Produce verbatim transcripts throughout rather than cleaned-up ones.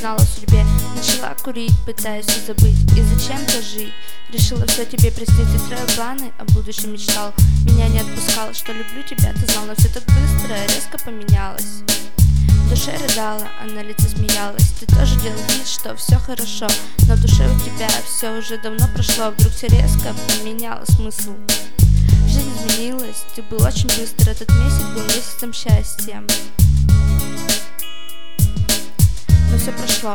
знала о судьбе. Начала курить, пытаясь все забыть и зачем-то жить. Решила все тебе простить и строю планы, о будущем мечтал. Меня не отпускал, что люблю тебя, ты знал, но все так быстро, резко поменялось. В душе рыдала, а на лице смеялась. Ты тоже делал вид, что все хорошо, но в душе у тебя все уже давно прошло. Вдруг все резко поменяло смысл. Жизнь изменилась, ты был очень быстро. Этот месяц был месяцем счастья. Но все прошло,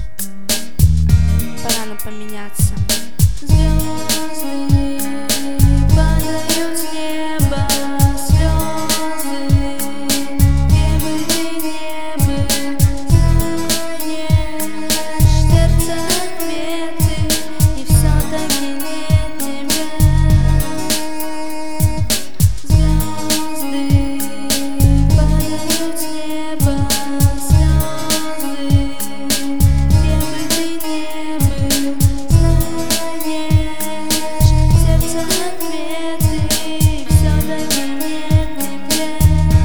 пора нам поменяться. Звезды падают с неба, слезы, где бы ты не был, знаешь, сердце отметы, и все-таки нет тебя. Звезды падают с неба, слезы, где бы ты не был, знаешь, сердце отметы, и все-таки нет тебя.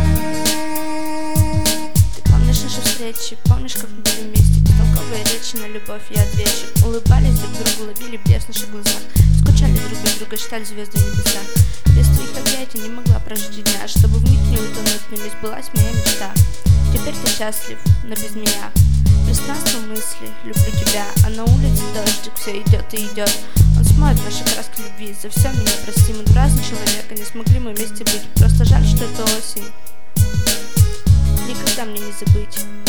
Ты помнишь наши встречи, помнишь, как мы были вместе, бестолковые речи на любовь и ответчик. Улыбались друг другу, ловили блеск в наших глазах, скучали друг без друга, считали звезды в небесах. Без твоих объятий не могла прожить дня, чтобы в них не утонуть, но не сбылась моя мечта. Теперь ты счастлив, но без меня. Пространство мысли, люблю тебя, а на улице дождик все идет и идет. Он смоет наши краски любви, за все меня прости. Мы разные человека, не смогли мы вместе быть. Просто жаль, что это осень, никогда мне не забыть.